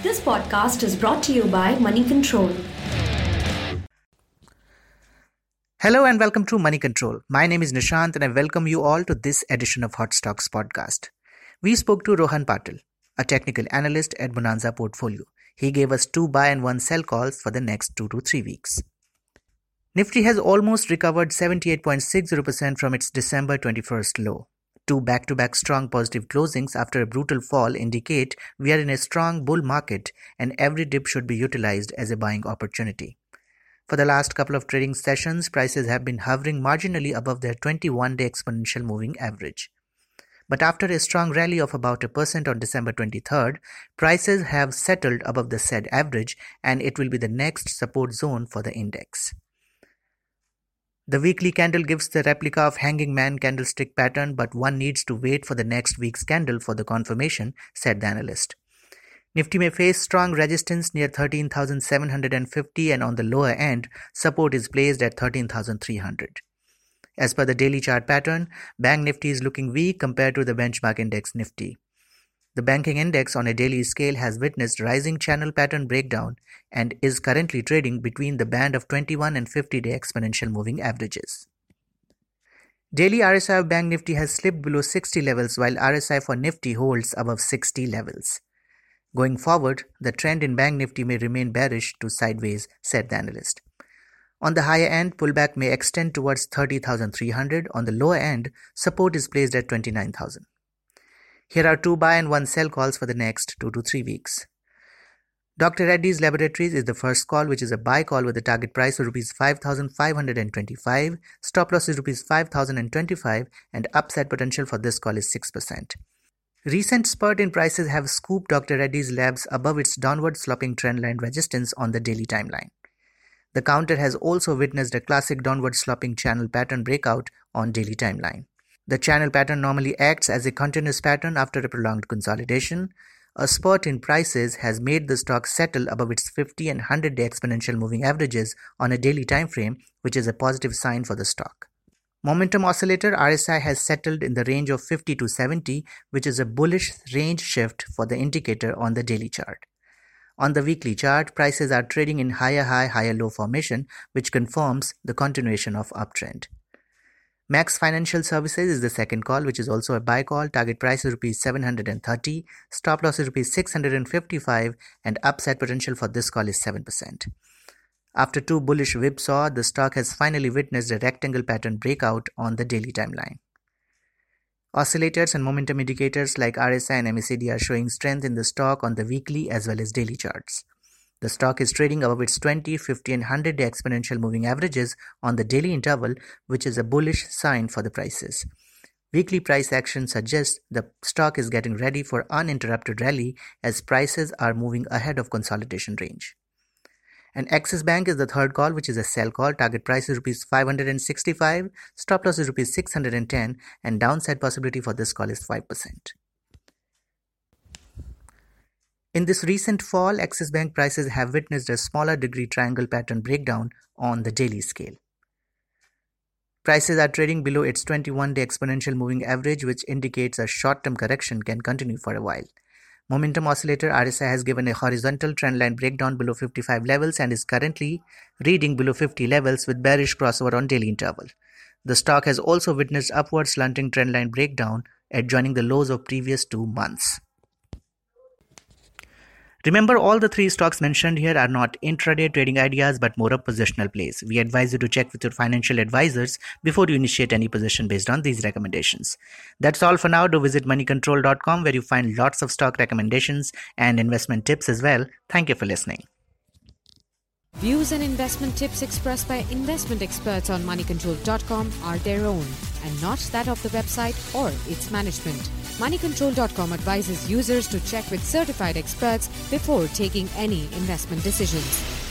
This podcast is brought to you by Money Control. Hello and welcome to Money Control. My name is Nishant and I welcome you all to this edition of Hot Stocks podcast. We spoke to Rohan Patil, a technical analyst at Bonanza Portfolio. He gave us 2 buy and 1 sell calls for the next 2 to 3 weeks. Nifty has almost recovered 78.60% from its December 21st low. 2 back-to-back strong positive closings after a brutal fall indicate we are in a strong bull market and every dip should be utilized as a buying opportunity. For the last couple of trading sessions, prices have been hovering marginally above their 21-day exponential moving average. But after a strong rally of about 1% on December 23rd, prices have settled above the said average and it will be the next support zone for the index. The weekly candle gives the replica of hanging man candlestick pattern, but one needs to wait for the next week's candle for the confirmation, said the analyst. Nifty may face strong resistance near 13,750 and on the lower end, support is placed at 13,300. As per the daily chart pattern, Bank Nifty is looking weak compared to the benchmark index Nifty. The banking index on a daily scale has witnessed rising channel pattern breakdown and is currently trading between the band of 21 and 50-day exponential moving averages. Daily RSI of Bank Nifty has slipped below 60 levels while RSI for Nifty holds above 60 levels. Going forward, the trend in Bank Nifty may remain bearish to sideways, said the analyst. On the higher end, pullback may extend towards 30,300. On the lower end, support is placed at 29,000. Here are 2 buy and 1 sell calls for the next 2 to 3 weeks. Dr. Reddy's Laboratories is the first call, which is a buy call with a target price of Rs 5,525, stop loss is Rs 5,025 and upside potential for this call is 6%. Recent spurt in prices have scooped Dr. Reddy's Labs above its downward sloping trendline resistance on the daily timeline. The counter has also witnessed a classic downward sloping channel pattern breakout on daily timeline. The channel pattern normally acts as a continuous pattern after a prolonged consolidation. A spurt in prices has made the stock settle above its 50 and 100-day exponential moving averages on a daily time frame, which is a positive sign for the stock. Momentum oscillator RSI has settled in the range of 50 to 70, which is a bullish range shift for the indicator on the daily chart. On the weekly chart, prices are trading in higher high, higher low formation, which confirms the continuation of uptrend. Max Financial Services is the second call, which is also a buy call. Target price is Rs 730, stop loss is Rs 655 and upside potential for this call is 7%. After 2 bullish whipsaw, the stock has finally witnessed a rectangle pattern breakout on the daily timeline. Oscillators and momentum indicators like RSI and MACD are showing strength in the stock on the weekly as well as daily charts. The stock is trading above its 20, 50 and 100-day exponential moving averages on the daily interval, which is a bullish sign for the prices. Weekly price action suggests the stock is getting ready for uninterrupted rally as prices are moving ahead of consolidation range. And Axis Bank is the third call, which is a sell call. Target price is Rs 565, stop loss is Rs 610 and downside possibility for this call is 5%. In this recent fall, Axis Bank prices have witnessed a smaller degree triangle pattern breakdown on the daily scale. Prices are trading below its 21-day exponential moving average, which indicates a short-term correction can continue for a while. Momentum oscillator RSI has given a horizontal trendline breakdown below 55 levels and is currently reading below 50 levels with bearish crossover on daily interval. The stock has also witnessed upward slanting trendline breakdown adjoining the lows of previous 2 months. Remember, all the 3 stocks mentioned here are not intraday trading ideas but more of positional plays. We advise you to check with your financial advisors before you initiate any position based on these recommendations. That's all for now. Do visit moneycontrol.com where you find lots of stock recommendations and investment tips as well. Thank you for listening. Views and investment tips expressed by investment experts on moneycontrol.com are their own and not that of the website or its management. Moneycontrol.com advises users to check with certified experts before taking any investment decisions.